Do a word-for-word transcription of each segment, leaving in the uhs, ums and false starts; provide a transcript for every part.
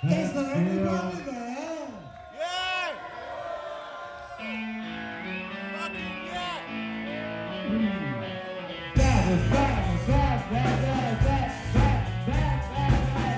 Is there anybody there? Yeah! Fucking yeah! Bad, bad, bad, bad, bad, bad, bad, bad, bad, bad.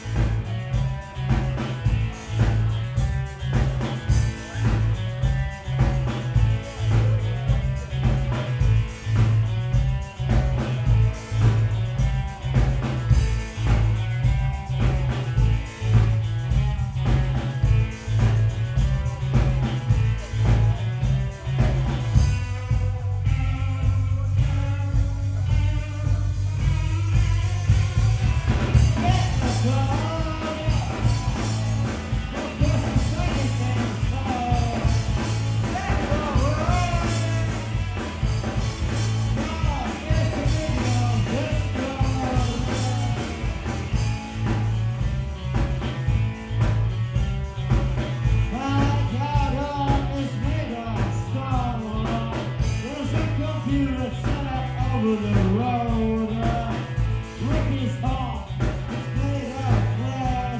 Over the road, uh, Ricky's heart is made of flesh.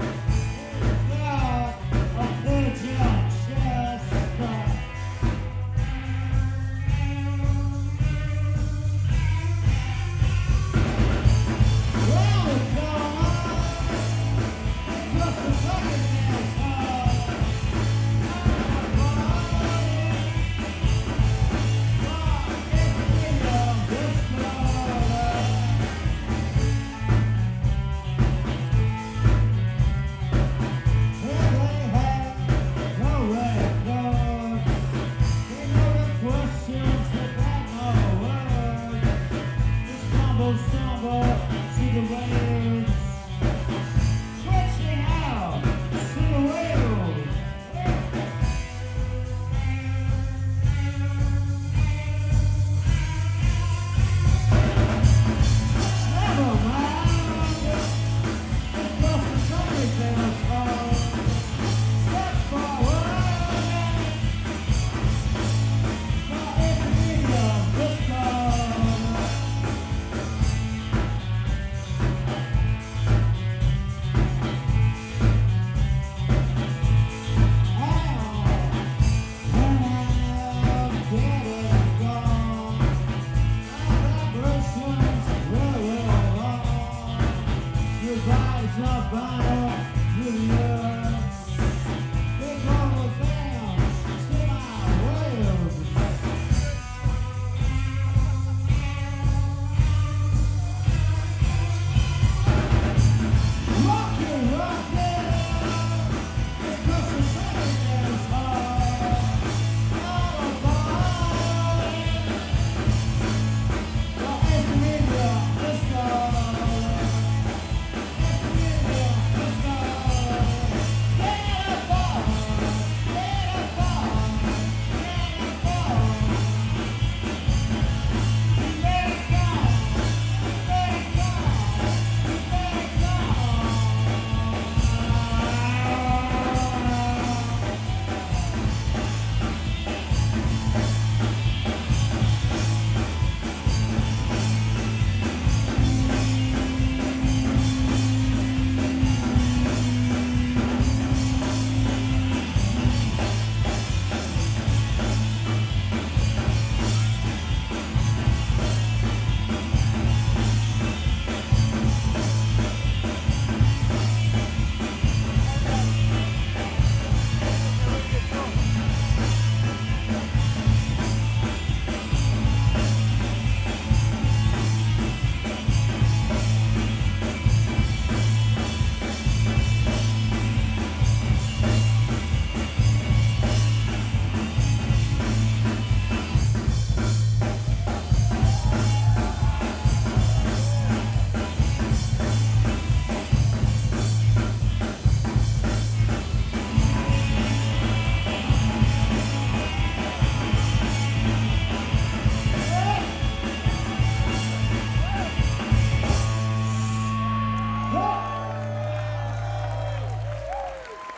God, a virgin chest. Well, it's all just a fucking man's heart. Stumble to the waves, stretching out to the whales. Never mind, it's just a story tale told. Step forward, for every video this called. Your body's not bound up with love.